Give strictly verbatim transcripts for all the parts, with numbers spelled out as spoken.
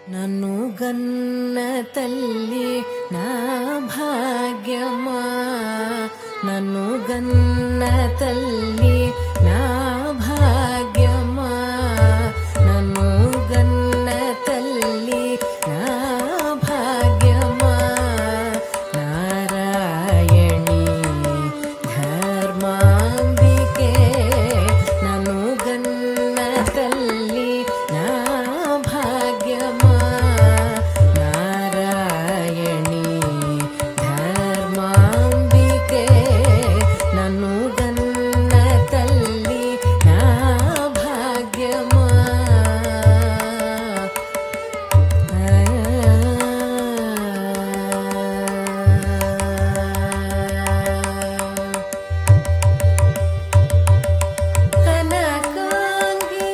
నన్ను గన్న తల్లి నా భాగ్యమా, నన్ను గన్న తల్లి నా భాగ్యమా, నన్ను గన్న తల్లి నా భాగ్యమా. నారాయణి ధర్మాంబికే నన్ను గన్న తల్లి నా భాగ్యమా. నారాయణి ధర్మాంబికే నన్ను గన్న తల్లి నా భాగ్యమా. కనకాంగి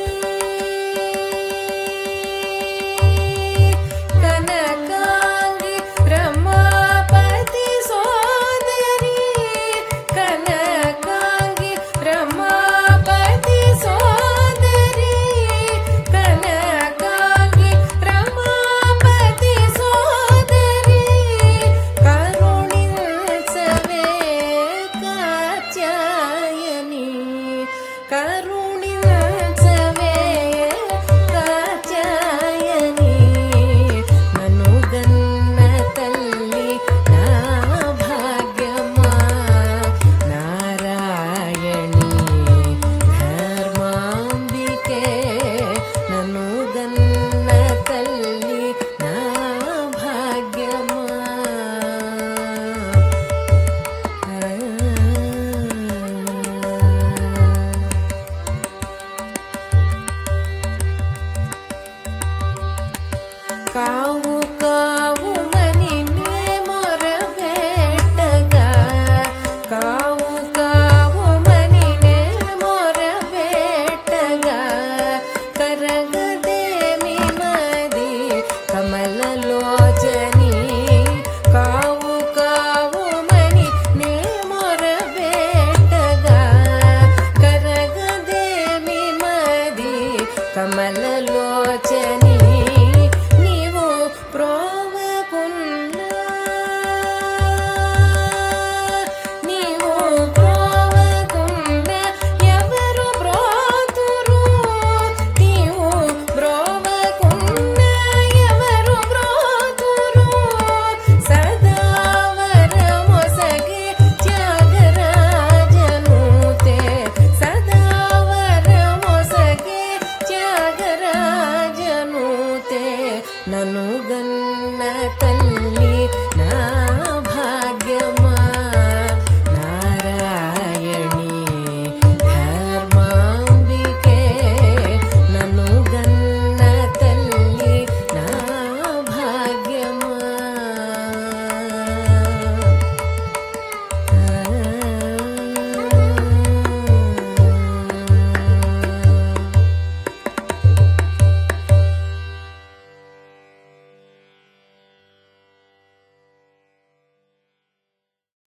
కనకాంగి రమాపతి సోదరి, కనకాంగి రమాపతి సోదరి, కనకాంగి రమాపతి సోదరి. కరుణించవే కాత్యాయని, కరుణించవే కాత్యాయని. నన్ను గన్న తల్లి నా భాగ్యమా. నారాయణి ధర్మాంబికే నన్ను గన్న తల్లి నా భాగ్యమా. కావు కావుమని నే మొరపెట్టగా, కావు కావుమని నే మొరపెట్టగా, కరగదేమి మది కమలలోచని. కావు కావుమని నే మొరపెట్టగా, కరగదేమి మది కమలలోచని. నీవు ప్రోవకున్నా, నీవు ప్రోవకున్నా ఎవరు బ్రోతురు, నీవు ప్రోవకున్నా ఎవరు బ్రోతురు. సదా వరమొసగి త్యాగరాజనుతే, సదా వరమొసగి త్యాగరాజనుతే. నన్ను